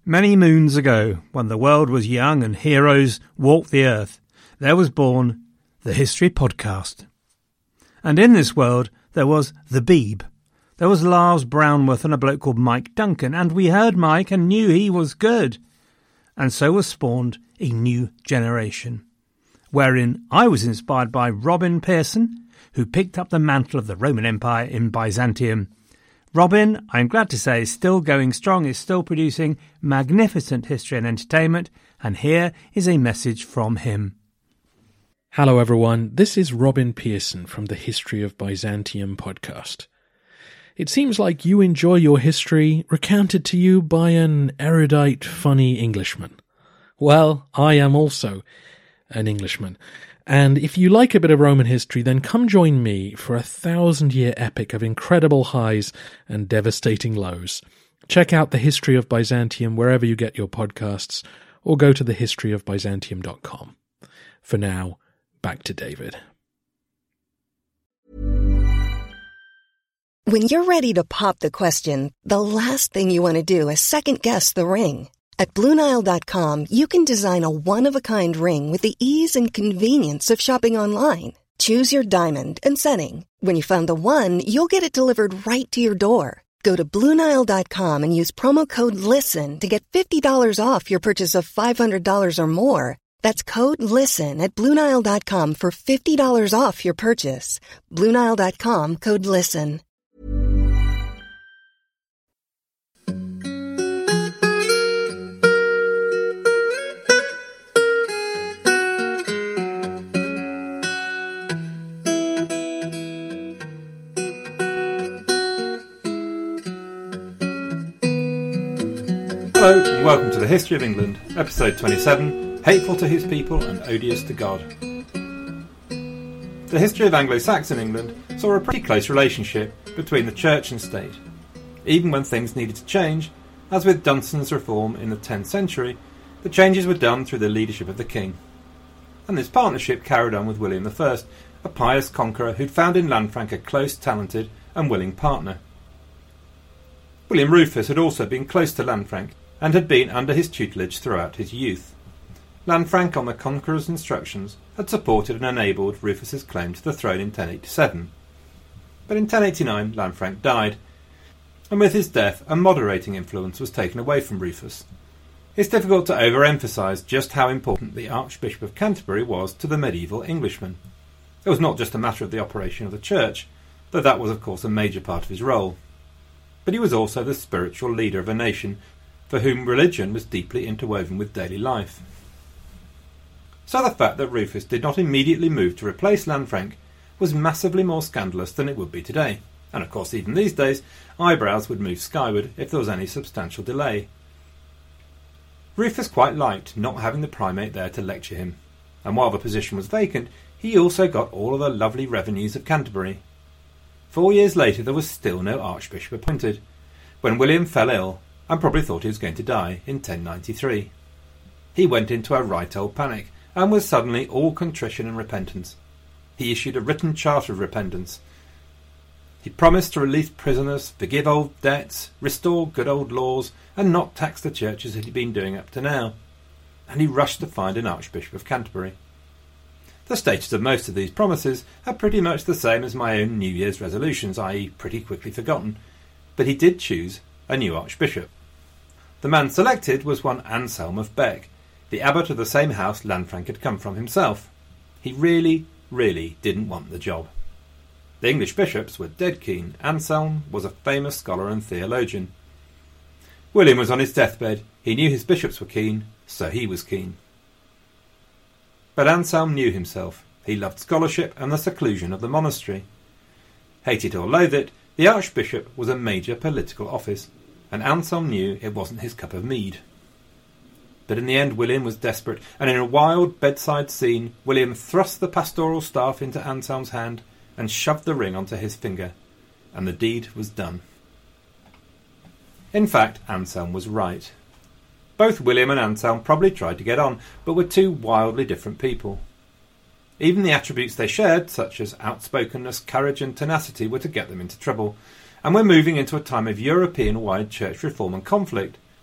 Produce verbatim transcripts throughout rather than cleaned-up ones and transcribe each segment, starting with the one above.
Many moons ago, when the world was young and heroes walked the earth, there was born the History Podcast. And in this world, there was the Beeb. There was Lars Brownworth and a bloke called Mike Duncan, and we heard Mike and knew he was good. And so was spawned a new generation, wherein I was inspired by Robin Pearson, who picked up the mantle of the Roman Empire in Byzantium. Robin, I'm glad to say, is still going strong, is still producing magnificent history and entertainment, and here is a message from him. Hello everyone, this is Robin Pearson from the History of Byzantium podcast. It seems like you enjoy your history recounted to you by an erudite, funny Englishman. Well, I am also an Englishman. And if you like a bit of Roman history, then come join me for a thousand-year epic of incredible highs and devastating lows. Check out the History of Byzantium wherever you get your podcasts, or go to the history of byzantium dot com. For now, back to David. When you're ready to pop the question, the last thing you want to do is second-guess the ring. At Blue Nile dot com, you can design a one-of-a-kind ring with the ease and convenience of shopping online. Choose your diamond and setting. When you find the one, you'll get it delivered right to your door. Go to Blue Nile dot com and use promo code LISTEN to get fifty dollars off your purchase of five hundred dollars or more. That's code LISTEN at Blue Nile dot com for fifty dollars off your purchase. Blue Nile dot com, code LISTEN. Hello and welcome to the History of England, episode twenty-seven, Hateful to His People and Odious to God. The history of Anglo-Saxon England saw a pretty close relationship between the church and state. Even when things needed to change, as with Dunstan's reform in the tenth century, the changes were done through the leadership of the king. And this partnership carried on with William the First, a pious conqueror who'd found in Lanfranc a close, talented and willing partner. William Rufus had also been close to Lanfranc, and had been under his tutelage throughout his youth. Lanfranc, on the conqueror's instructions, had supported and enabled Rufus's claim to the throne in ten eighty-seven. But in ten eighty-nine, Lanfranc died, and with his death a moderating influence was taken away from Rufus. It's difficult to overemphasise just how important the Archbishop of Canterbury was to the medieval Englishman. It was not just a matter of the operation of the church, though that was of course a major part of his role. But he was also the spiritual leader of a nation for whom religion was deeply interwoven with daily life. So the fact that Rufus did not immediately move to replace Lanfranc was massively more scandalous than it would be today, and of course even these days eyebrows would move skyward if there was any substantial delay. Rufus quite liked not having the primate there to lecture him, and while the position was vacant, he also got all of the lovely revenues of Canterbury. Four years later there was still no archbishop appointed, when William fell ill and probably thought he was going to die in ten ninety-three. He went into a right old panic, and was suddenly all contrition and repentance. He issued a written charter of repentance. He promised to release prisoners, forgive old debts, restore good old laws, and not tax the church as he'd been doing up to now. And he rushed to find an Archbishop of Canterbury. The status of most of these promises are pretty much the same as my own New Year's resolutions, that is pretty quickly forgotten, but he did choose a new Archbishop. The man selected was one Anselm of Bec, the abbot of the same house Lanfranc had come from himself. He really, really didn't want the job. The English bishops were dead keen. Anselm was a famous scholar and theologian. William was on his deathbed. He knew his bishops were keen, so he was keen. But Anselm knew himself. He loved scholarship and the seclusion of the monastery. Hate it or loathe it, the archbishop was a major political office, and Anselm knew it wasn't his cup of mead. But in the end William was desperate, and in a wild bedside scene William thrust the pastoral staff into Anselm's hand and shoved the ring onto his finger, and the deed was done. In fact, Anselm was right. Both William and Anselm probably tried to get on, but were two wildly different people. Even the attributes they shared, such as outspokenness, courage and tenacity, were to get them into trouble, and we're moving into a time of European-wide church reform and conflict,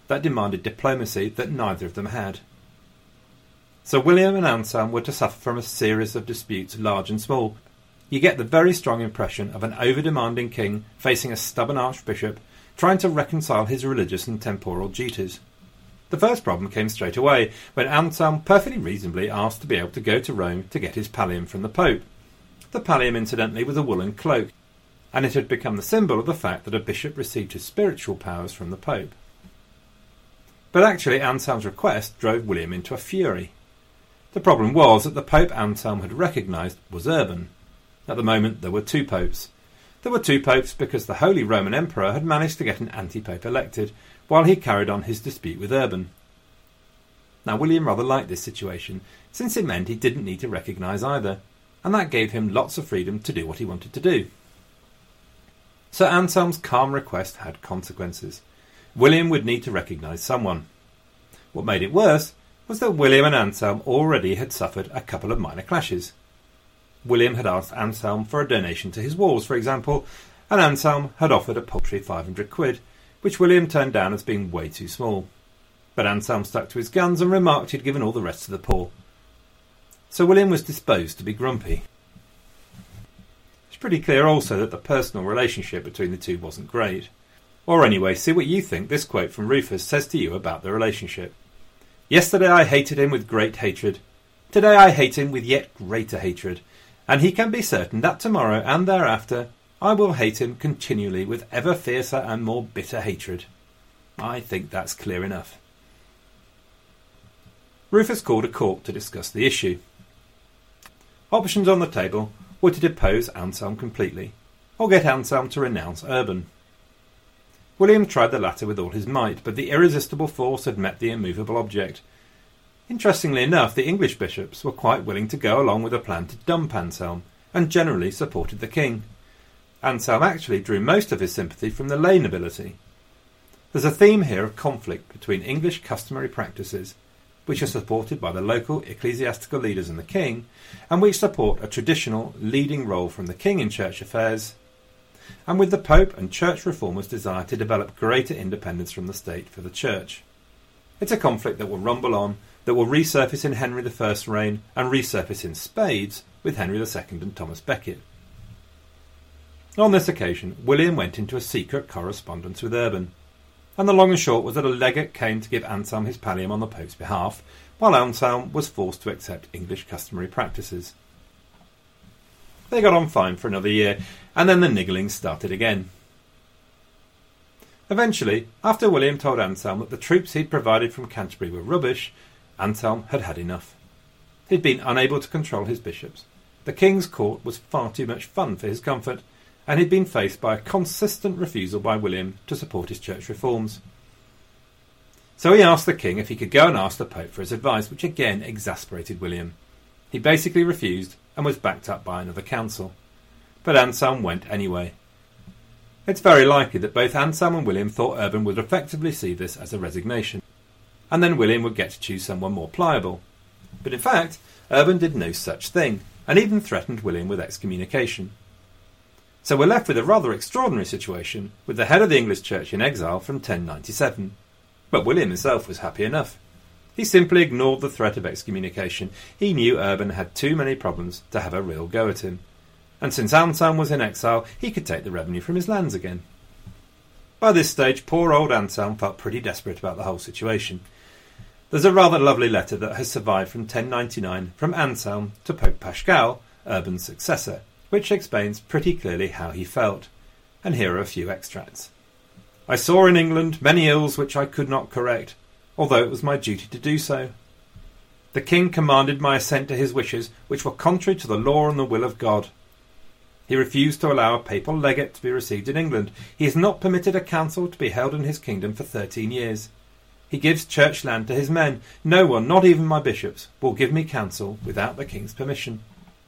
that demanded diplomacy that neither of them had. So William and Anselm were to suffer from a series of disputes, large and small. You get the very strong impression of an over-demanding king facing a stubborn archbishop trying to reconcile his religious and temporal duties. The first problem came straight away when Anselm perfectly reasonably asked to be able to go to Rome to get his pallium from the Pope. The pallium, incidentally, was a woolen cloak, and it had become the symbol of the fact that a bishop received his spiritual powers from the Pope. But actually Anselm's request drove William into a fury. The problem was that the Pope Anselm had recognised was Urban. At the moment there were two popes. There were two popes because the Holy Roman Emperor had managed to get an anti-pope elected, while he carried on his dispute with Urban. Now William rather liked this situation, since it meant he didn't need to recognise either, and that gave him lots of freedom to do what he wanted to do. So Anselm's calm request had consequences. William would need to recognise someone. What made it worse was that William and Anselm already had suffered a couple of minor clashes. William had asked Anselm for a donation to his walls, for example, and Anselm had offered a paltry five hundred quid, which William turned down as being way too small. But Anselm stuck to his guns and remarked he'd given all the rest to the poor. So William was disposed to be grumpy. It's pretty clear also that the personal relationship between the two wasn't great. Or anyway, see what you think this quote from Rufus says to you about the relationship. Yesterday I hated him with great hatred. Today I hate him with yet greater hatred. And he can be certain that tomorrow and thereafter I will hate him continually with ever fiercer and more bitter hatred. I think that's clear enough. Rufus called a court to discuss the issue. Options on the table were to depose Anselm completely, or get Anselm to renounce Urban. William tried the latter with all his might, but the irresistible force had met the immovable object. Interestingly enough, the English bishops were quite willing to go along with a plan to dump Anselm, and generally supported the king. Anselm actually drew most of his sympathy from the lay nobility. There's a theme here of conflict between English customary practices, which are supported by the local ecclesiastical leaders and the king, and which support a traditional leading role from the king in church affairs, and with the Pope and church reformers' desire to develop greater independence from the state for the church. It's a conflict that will rumble on, that will resurface in Henry the First's reign and resurface in spades with Henry the Second and Thomas Becket. On this occasion, William went into a secret correspondence with Urban, and the long and short was that a legate came to give Anselm his pallium on the Pope's behalf, while Anselm was forced to accept English customary practices. They got on fine for another year, and then the niggling started again. Eventually, after William told Anselm that the troops he'd provided from Canterbury were rubbish, Anselm had had enough. He'd been unable to control his bishops. The king's court was far too much fun for his comfort, and he'd been faced by a consistent refusal by William to support his church reforms. So he asked the king if he could go and ask the Pope for his advice, which again exasperated William. He basically refused and was backed up by another council. But Anselm went anyway. It's very likely that both Anselm and William thought Urban would effectively see this as a resignation, and then William would get to choose someone more pliable. But in fact, Urban did no such thing, and even threatened William with excommunication. So we're left with a rather extraordinary situation, with the head of the English Church in exile from ten ninety-seven. But William himself was happy enough. He simply ignored the threat of excommunication. He knew Urban had too many problems to have a real go at him. And since Anselm was in exile, he could take the revenue from his lands again. By this stage, poor old Anselm felt pretty desperate about the whole situation. There's a rather lovely letter that has survived from ten ninety-nine from Anselm to Pope Pascal, Urban's successor, which explains pretty clearly how he felt. And here are a few extracts. I saw in England many ills which I could not correct, although it was my duty to do so. The king commanded my assent to his wishes, which were contrary to the law and the will of God. He refused to allow a papal legate to be received in England. He has not permitted a council to be held in his kingdom for thirteen years. He gives church land to his men. No one, not even my bishops, will give me counsel without the king's permission.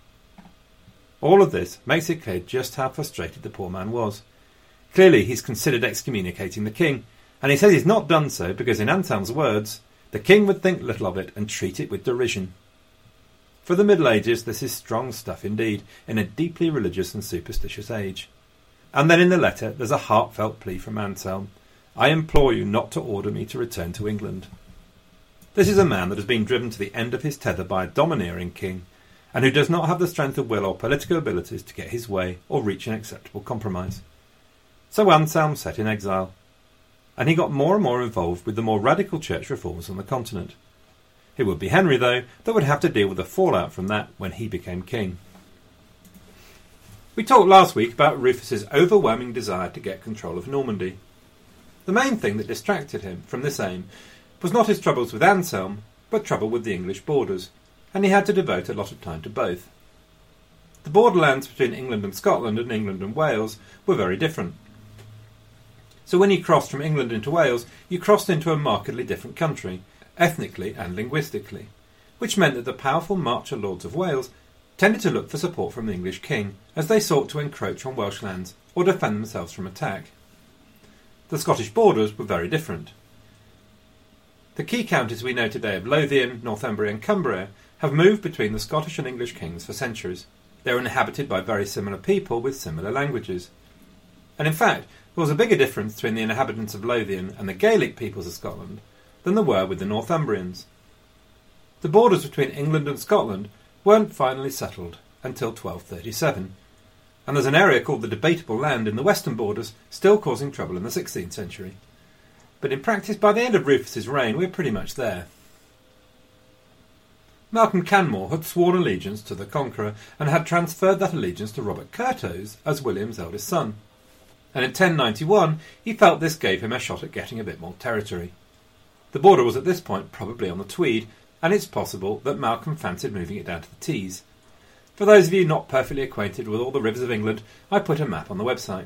All of this makes it clear just how frustrated the poor man was. Clearly he's considered excommunicating the king, and he says he's not done so because, in Anselm's words, the king would think little of it and treat it with derision. For the Middle Ages, this is strong stuff indeed, in a deeply religious and superstitious age. And then in the letter, there's a heartfelt plea from Anselm. I implore you not to order me to return to England. This is a man that has been driven to the end of his tether by a domineering king, and who does not have the strength of will or political abilities to get his way or reach an acceptable compromise. So Anselm set in exile, and he got more and more involved with the more radical church reforms on the continent. It would be Henry, though, that would have to deal with the fallout from that when he became king. We talked last week about Rufus's overwhelming desire to get control of Normandy. The main thing that distracted him from this aim was not his troubles with Anselm, but trouble with the English borders, and he had to devote a lot of time to both. The borderlands between England and Scotland and England and Wales were very different. So when you crossed from England into Wales, you crossed into a markedly different country, ethnically and linguistically, which meant that the powerful Marcher lords of Wales tended to look for support from the English king as they sought to encroach on Welsh lands or defend themselves from attack. The Scottish borders were very different. The key counties we know today of Lothian, Northumbria and Cumbria have moved between the Scottish and English kings for centuries. They were inhabited by very similar people with similar languages. And in fact, there was a bigger difference between the inhabitants of Lothian and the Gaelic peoples of Scotland than there were with the Northumbrians. The borders between England and Scotland weren't finally settled until twelve thirty-seven, and there's an area called the Debatable Land in the western borders still causing trouble in the sixteenth century. But in practice, by the end of Rufus's reign, we're pretty much there. Malcolm Canmore had sworn allegiance to the Conqueror and had transferred that allegiance to Robert Curthose as William's eldest son. And in ten ninety-one, he felt this gave him a shot at getting a bit more territory. The border was at this point probably on the Tweed, and it's possible that Malcolm fancied moving it down to the Tees. For those of you not perfectly acquainted with all the rivers of England, I put a map on the website.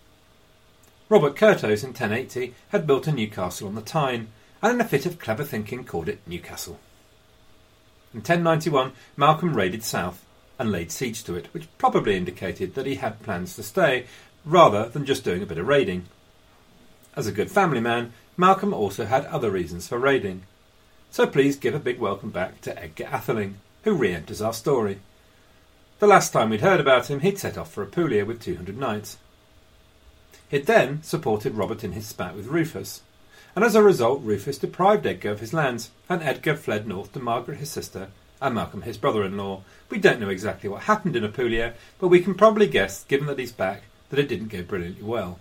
Robert Curthose in ten eighty had built a new castle on the Tyne, and in a fit of clever thinking called it Newcastle. In ten ninety-one, Malcolm raided south and laid siege to it, which probably indicated that he had plans to stay, rather than just doing a bit of raiding. As a good family man, Malcolm also had other reasons for raiding. So please give a big welcome back to Edgar Atheling, who re-enters our story. The last time we'd heard about him, he'd set off for Apulia with two hundred knights. He'd then supported Robert in his spat with Rufus, and as a result Rufus deprived Edgar of his lands, and Edgar fled north to Margaret his sister, and Malcolm his brother-in-law. We don't know exactly what happened in Apulia, but we can probably guess, given that he's back, that it didn't go brilliantly well.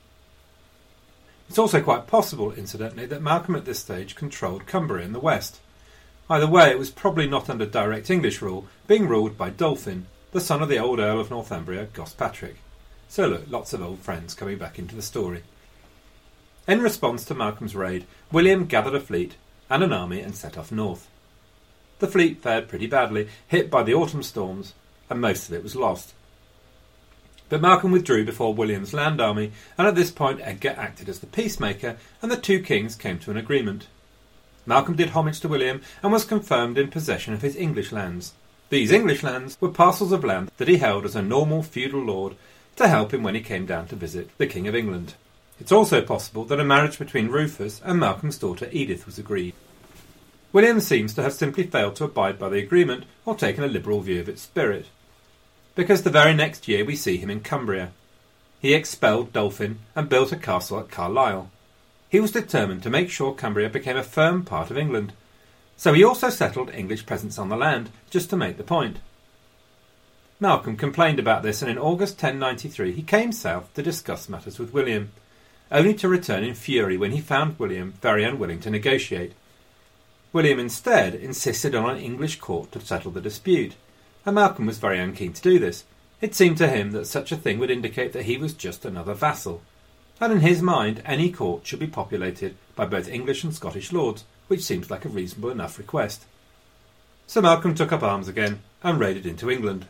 It's also quite possible, incidentally, that Malcolm at this stage controlled Cumbria in the west. Either way, it was probably not under direct English rule, being ruled by Dolphin, the son of the old Earl of Northumbria, Gospatrick. So look, lots of old friends coming back into the story. In response to Malcolm's raid, William gathered a fleet and an army and set off north. The fleet fared pretty badly, hit by the autumn storms, and most of it was lost. But Malcolm withdrew before William's land army, and at this point Edgar acted as the peacemaker, and the two kings came to an agreement. Malcolm did homage to William and was confirmed in possession of his English lands. These English lands were parcels of land that he held as a normal feudal lord to help him when he came down to visit the King of England. It's also possible that a marriage between Rufus and Malcolm's daughter Edith was agreed. William seems to have simply failed to abide by the agreement or taken a liberal view of its spirit, because the very next year we see him in Cumbria. He expelled Dolphin and built a castle at Carlisle. He was determined to make sure Cumbria became a firm part of England, so he also settled English presence on the land, just to make the point. Malcolm complained about this, and in August ten ninety-three he came south to discuss matters with William, only to return in fury when he found William very unwilling to negotiate. William instead insisted on an English court to settle the dispute, and Malcolm was very unkeen to do this. It seemed to him that such a thing would indicate that he was just another vassal, and in his mind any court should be populated by both English and Scottish lords, which seems like a reasonable enough request. So Malcolm took up arms again and raided into England.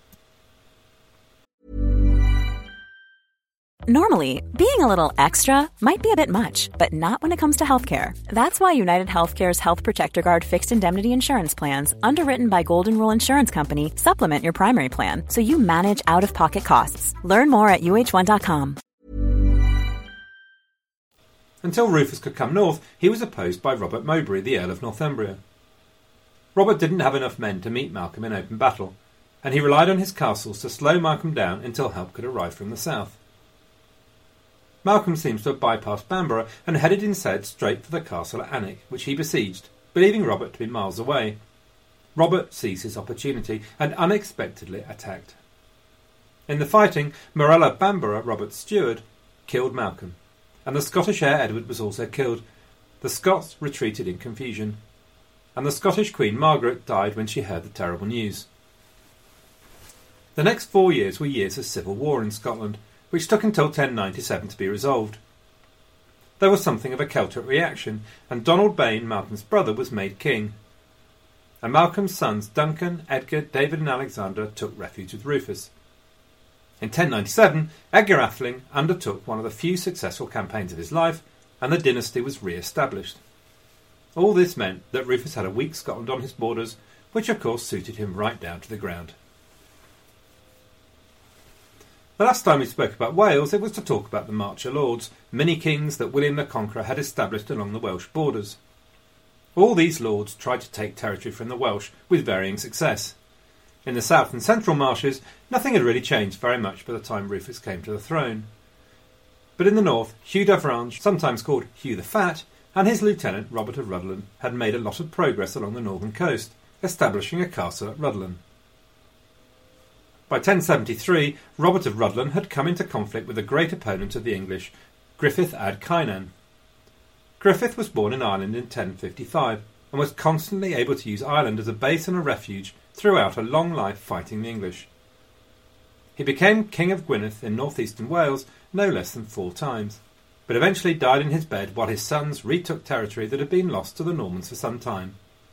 Normally, being a little extra might be a bit much, but not when it comes to healthcare. That's why United Healthcare's Health Protector Guard fixed indemnity insurance plans, underwritten by Golden Rule Insurance Company, supplement your primary plan so you manage out-of-pocket costs. Learn more at U H one dot com. Until Rufus could come north, he was opposed by Robert Mowbray, the Earl of Northumbria. Robert didn't have enough men to meet Malcolm in open battle, and he relied on his castles to slow Malcolm down until help could arrive from the south. Malcolm seems to have bypassed Bamborough and headed instead straight for the castle at Alnwick, which he besieged, believing Robert to be miles away. Robert seized his opportunity and unexpectedly attacked. In the fighting, Morella Bamborough, Robert's steward, killed Malcolm, and the Scottish heir Edward was also killed. The Scots retreated in confusion, and the Scottish Queen Margaret died when she heard the terrible news. The next four years were years of civil war in Scotland, which took until ten ninety-seven to be resolved. There was something of a Celtic reaction, and Donald Bain, Malcolm's brother, was made king. And Malcolm's sons Duncan, Edgar, David and Alexander took refuge with Rufus. In ten ninety-seven, Edgar Atheling undertook one of the few successful campaigns of his life, and the dynasty was re-established. All this meant that Rufus had a weak Scotland on his borders, which of course suited him right down to the ground. The last time we spoke about Wales, it was to talk about the Marcher Lords, mini-kings that William the Conqueror had established along the Welsh borders. All these lords tried to take territory from the Welsh with varying success. In the south and central marshes, nothing had really changed very much by the time Rufus came to the throne. But in the north, Hugh d'Avranches, sometimes called Hugh the Fat, and his lieutenant Robert of Rhuddlan had made a lot of progress along the northern coast, establishing a castle at Rhuddlan. By ten seventy-three, Robert of Rhuddlan had come into conflict with a great opponent of the English, Griffith ad Cynan. Griffith was born in Ireland in ten fifty-five and was constantly able to use Ireland as a base and a refuge throughout a long life fighting the English. He became King of Gwynedd in northeastern Wales no less than four times, but eventually died in his bed while his sons retook territory that had been lost to the Normans for some time.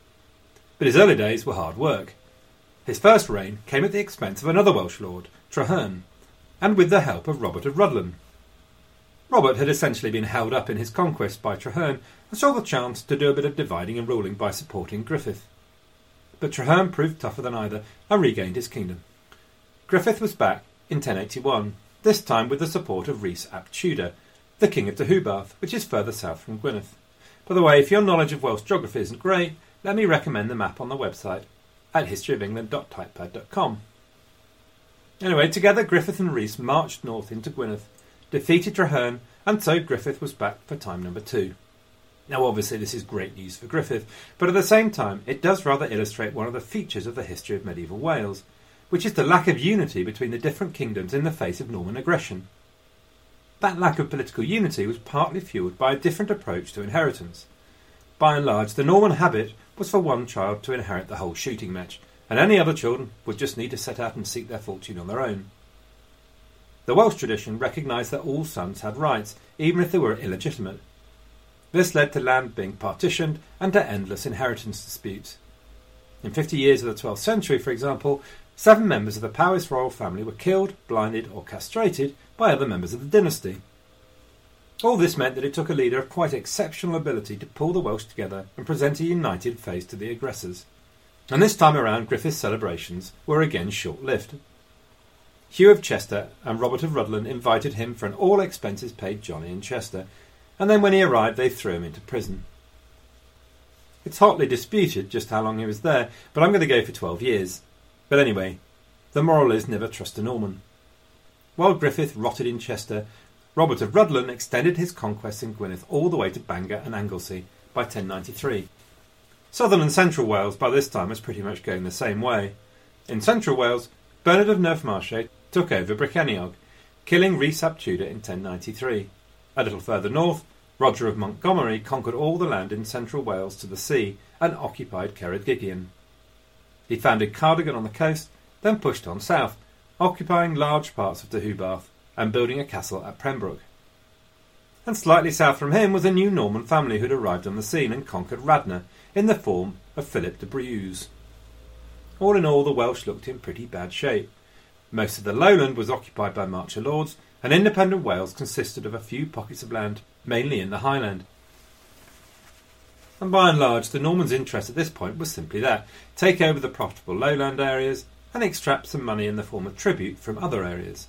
But his early days were hard work. His first reign came at the expense of another Welsh lord, Traherne, and with the help of Robert of Rhuddlan. Robert had essentially been held up in his conquest by Traherne and saw the chance to do a bit of dividing and ruling by supporting Griffith. But Traherne proved tougher than either and regained his kingdom. Griffith was back in ten eighty-one, this time with the support of Rhys ap Tudor, the king of Deheubarth, which is further south from Gwynedd. By the way, if your knowledge of Welsh geography isn't great, let me recommend the map on the website at history of england dot typepad dot com. Anyway, together Griffith and Rhys marched north into Gwynedd, defeated Traherne, and so Griffith was back for time number two. Now obviously this is great news for Griffith, but at the same time it does rather illustrate one of the features of the history of medieval Wales, which is the lack of unity between the different kingdoms in the face of Norman aggression. That lack of political unity was partly fuelled by a different approach to inheritance. By and large, the Norman habit was for one child to inherit the whole shooting match, and any other children would just need to set out and seek their fortune on their own. The Welsh tradition recognised that all sons had rights, even if they were illegitimate. This led to land being partitioned and to endless inheritance disputes. In fifty years of the twelfth century, for example, seven members of the Powys royal family were killed, blinded or castrated by other members of the dynasty. All this meant that it took a leader of quite exceptional ability to pull the Welsh together and present a united face to the aggressors. And this time around, Griffith's celebrations were again short-lived. Hugh of Chester and Robert of Rhuddlan invited him for an all-expenses-paid jolly in Chester, and then when he arrived they threw him into prison. It's hotly disputed just how long he was there, but I'm going to go for twelve years. But anyway, the moral is never trust a Norman. While Griffith rotted in Chester, Robert of Rhuddlan extended his conquests in Gwynedd all the way to Bangor and Anglesey by ten ninety-three. Southern and central Wales by this time was pretty much going the same way. In central Wales, Bernard of Neufmarche took over Brycheiniog, killing Rhys ap Tudor in ten ninety-three. A little further north, Roger of Montgomery conquered all the land in central Wales to the sea and occupied Ceredigion. He founded Cardigan on the coast, then pushed on south, occupying large parts of Deheubarth and building a castle at Pembroke. And slightly south from him was a new Norman family who had arrived on the scene and conquered Radnor in the form of Philip de Brieux. All in all, the Welsh looked in pretty bad shape. Most of the lowland was occupied by Marcher lords, and independent Wales consisted of a few pockets of land, mainly in the Highland. And by and large, the Normans' interest at this point was simply that: take over the profitable lowland areas and extract some money in the form of tribute from other areas.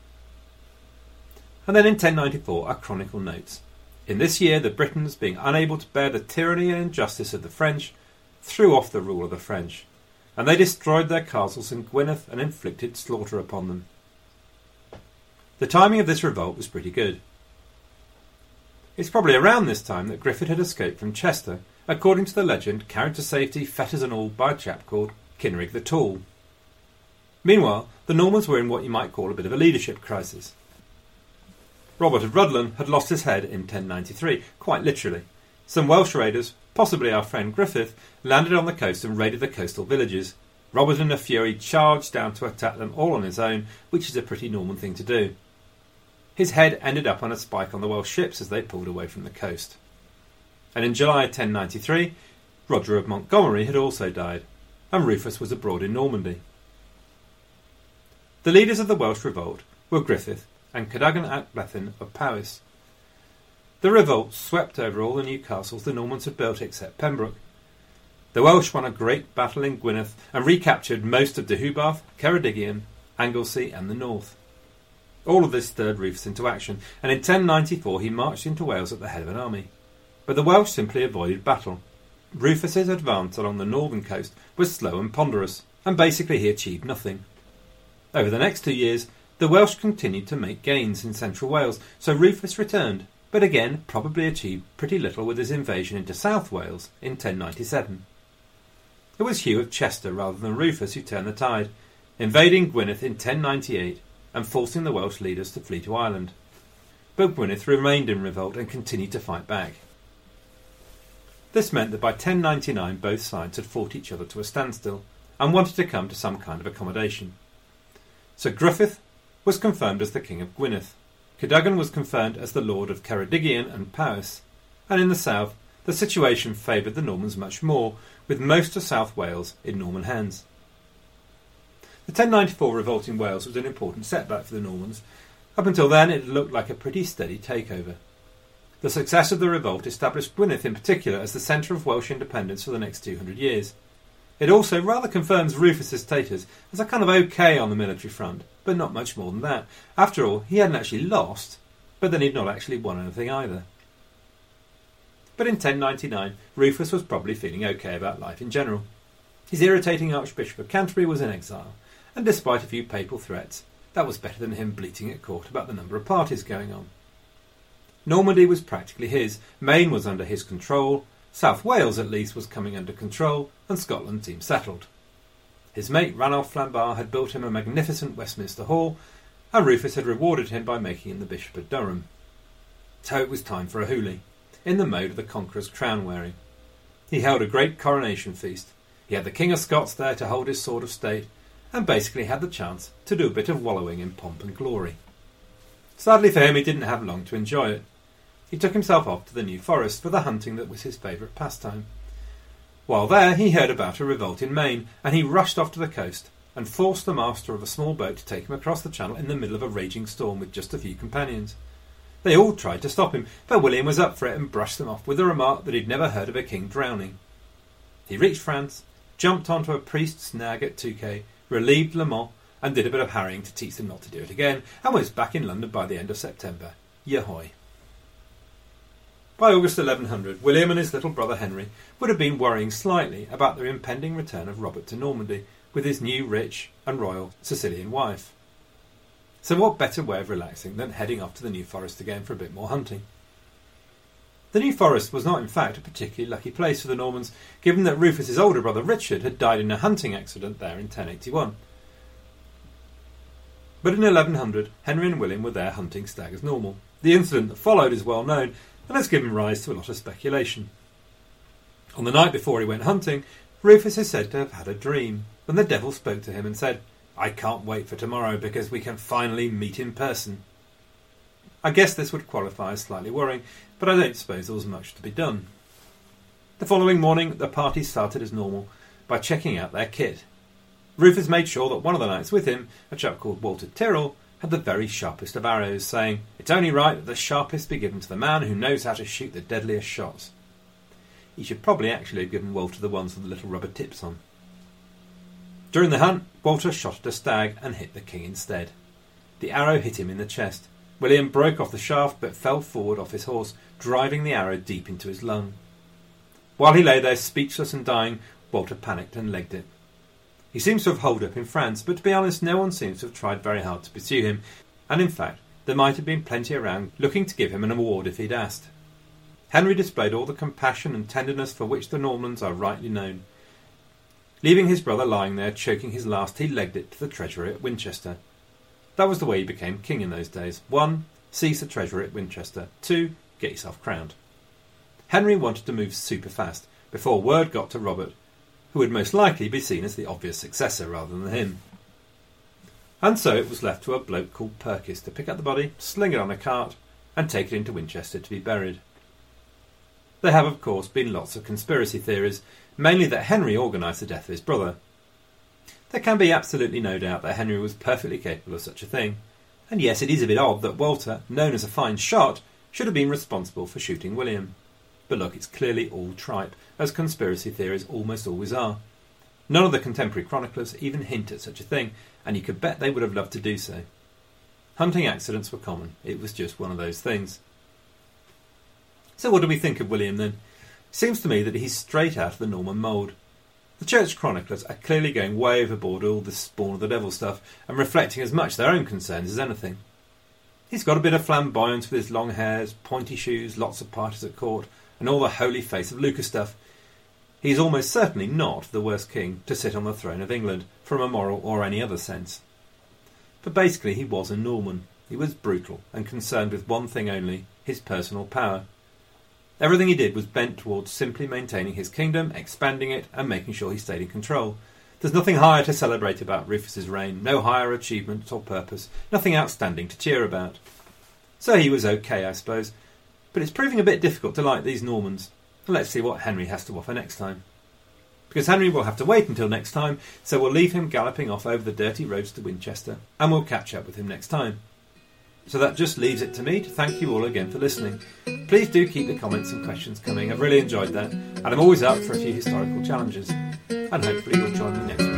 And then in ten ninety-four our chronicle notes: in this year the Britons, being unable to bear the tyranny and injustice of the French, threw off the rule of the French, and they destroyed their castles in Gwynedd and inflicted slaughter upon them. The timing of this revolt was pretty good. It's probably around this time that Griffith had escaped from Chester, according to the legend carried to safety, fetters and all, by a chap called Kinrig the Tall. Meanwhile, the Normans were in what you might call a bit of a leadership crisis. Robert of Rhuddlan had lost his head in ten ninety-three, quite literally. Some Welsh raiders, possibly our friend Griffith, landed on the coast and raided the coastal villages. Robert in a fury charged down to attack them all on his own, which is a pretty Norman thing to do. His head ended up on a spike on the Welsh ships as they pulled away from the coast. And in July ten ninety-three, Roger of Montgomery had also died, and Rufus was abroad in Normandy. The leaders of the Welsh revolt were Griffith and Cadogan ap Lethin of Powys. The revolt swept over all the new castles the Normans had built except Pembroke. The Welsh won a great battle in Gwynedd and recaptured most of Deheubarth, Ceredigion, Anglesey and the north. All of this stirred Rufus into action, and in ten ninety-four he marched into Wales at the head of an army. But the Welsh simply avoided battle. Rufus's advance along the northern coast was slow and ponderous, and basically he achieved nothing. Over the next two years, the Welsh continued to make gains in central Wales, so Rufus returned, but again probably achieved pretty little with his invasion into South Wales in ten ninety-seven. It was Hugh of Chester rather than Rufus who turned the tide, invading Gwynedd in ten ninety-eight and forcing the Welsh leaders to flee to Ireland. But Gwynedd remained in revolt and continued to fight back. This meant that by ten ninety-nine both sides had fought each other to a standstill and wanted to come to some kind of accommodation. So Griffith was confirmed as the King of Gwynedd, Cadogan was confirmed as the Lord of Ceredigion and Powys, and in the south the situation favoured the Normans much more, with most of South Wales in Norman hands. The ten ninety-four revolt in Wales was an important setback for the Normans. Up until then it looked like a pretty steady takeover. The success of the revolt established Gwynedd in particular as the centre of Welsh independence for the next two hundred years. It also rather confirms Rufus's status as a kind of okay on the military front, but not much more than that. After all, he hadn't actually lost, but then he'd not actually won anything either. But in ten ninety-nine, Rufus was probably feeling okay about life in general. His irritating Archbishop of Canterbury was in exile, and despite a few papal threats, that was better than him bleating at court about the number of parties going on. Normandy was practically his, Maine was under his control, South Wales at least was coming under control, and Scotland seemed settled. His mate Ranulph Flambard had built him a magnificent Westminster Hall, and Rufus had rewarded him by making him the Bishop of Durham. So it was time for a hoolie, in the mode of the conqueror's crown-wearing. He held a great coronation feast. He had the King of Scots there to hold his sword of state, and basically had the chance to do a bit of wallowing in pomp and glory. Sadly for him, he didn't have long to enjoy it. He took himself off to the New Forest for the hunting that was his favourite pastime. While there, he heard about a revolt in Maine, and he rushed off to the coast and forced the master of a small boat to take him across the channel in the middle of a raging storm with just a few companions. They all tried to stop him, but William was up for it and brushed them off with the remark that he'd never heard of a king drowning. He reached France, jumped onto a priest's nag at Touquet, relieved Le Mans, and did a bit of harrying to teach them not to do it again, and was back in London by the end of September. Yahoy. By August eleven hundred, William and his little brother Henry would have been worrying slightly about the impending return of Robert to Normandy with his new rich and royal Sicilian wife. So what better way of relaxing than heading off to the New Forest again for a bit more hunting? The New Forest was not in fact a particularly lucky place for the Normans, given that Rufus's older brother Richard had died in a hunting accident there in ten eighty-one. But in eleven hundred, Henry and William were there hunting stag as normal. The incident that followed is well known, and has given rise to a lot of speculation. On the night before he went hunting, Rufus is said to have had a dream, when the devil spoke to him and said, "I can't wait for tomorrow because we can finally meet in person." I guess this would qualify as slightly worrying, but I don't suppose there was much to be done. The following morning, the party started as normal, by checking out their kit. Rufus made sure that one of the knights with him, a chap called Walter Tyrrell, had the very sharpest of arrows, saying, "It's only right that the sharpest be given to the man who knows how to shoot the deadliest shots." He should probably actually have given Walter the ones with the little rubber tips on. During the hunt, Walter shot at a stag and hit the king instead. The arrow hit him in the chest. William broke off the shaft but fell forward off his horse, driving the arrow deep into his lung. While he lay there speechless and dying, Walter panicked and legged it. He seems to have holed up in France, but to be honest, no one seems to have tried very hard to pursue him, and in fact, there might have been plenty around looking to give him an award if he'd asked. Henry displayed all the compassion and tenderness for which the Normans are rightly known. Leaving his brother lying there, choking his last, he legged it to the treasury at Winchester. That was the way he became king in those days. One, seize the treasury at Winchester. Two, get yourself crowned. Henry wanted to move super fast, before word got to Robert, who would most likely be seen as the obvious successor rather than him. And so it was left to a bloke called Purkis to pick up the body, sling it on a cart, and take it into Winchester to be buried. There have, of course, been lots of conspiracy theories, mainly that Henry organised the death of his brother. There can be absolutely no doubt that Henry was perfectly capable of such a thing, and yes, it is a bit odd that Walter, known as a fine shot, should have been responsible for shooting William. But look, it's clearly all tripe, as conspiracy theories almost always are. None of the contemporary chroniclers even hint at such a thing, and you could bet they would have loved to do so. Hunting accidents were common. It was just one of those things. So what do we think of William then? It seems to me that he's straight out of the Norman mould. The church chroniclers are clearly going way overboard all this spawn of the devil stuff and reflecting as much their own concerns as anything. He's got a bit of flamboyance with his long hairs, pointy shoes, lots of parties at court, and all the holy face of Lucas stuff. He's almost certainly not the worst king to sit on the throne of England, from a moral or any other sense. But basically he was a Norman. He was brutal and concerned with one thing only, his personal power. Everything he did was bent towards simply maintaining his kingdom, expanding it, and making sure he stayed in control. There's nothing higher to celebrate about Rufus's reign, no higher achievement or purpose, nothing outstanding to cheer about. So he was okay, I suppose, but it's proving a bit difficult to like these Normans. Let's see what Henry has to offer next time. Because Henry will have to wait until next time, so we'll leave him galloping off over the dirty roads to Winchester, and we'll catch up with him next time. So that just leaves it to me to thank you all again for listening. Please do keep the comments and questions coming. I've really enjoyed that, and I'm always up for a few historical challenges. And hopefully you'll join me next week.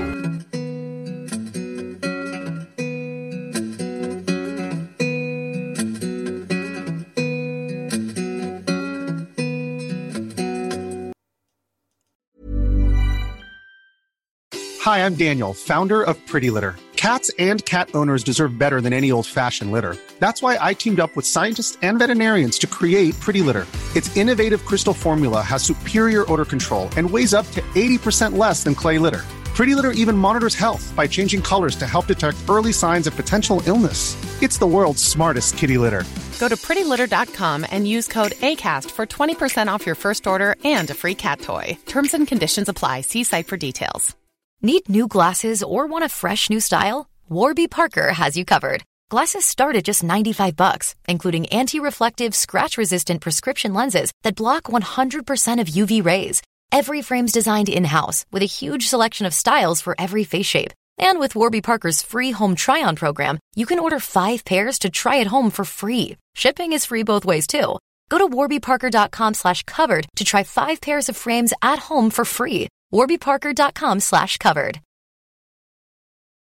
Hi, I'm Daniel, founder of Pretty Litter. Cats and cat owners deserve better than any old-fashioned litter. That's why I teamed up with scientists and veterinarians to create Pretty Litter. Its innovative crystal formula has superior odor control and weighs up to eighty percent less than clay litter. Pretty Litter even monitors health by changing colors to help detect early signs of potential illness. It's the world's smartest kitty litter. Go to pretty litter dot com and use code ACAST for twenty percent off your first order and a free cat toy. Terms and conditions apply. See site for details. Need new glasses or want a fresh new style? Warby Parker has you covered. Glasses start at just ninety-five bucks, including anti-reflective, scratch-resistant prescription lenses that block one hundred percent of U V rays. Every frame's designed in-house with a huge selection of styles for every face shape. And with Warby Parker's free home try-on program, you can order five pairs to try at home for free. Shipping is free both ways, too. Go to warby parker dot com slash covered to try five pairs of frames at home for free. warby parker dot com slash covered.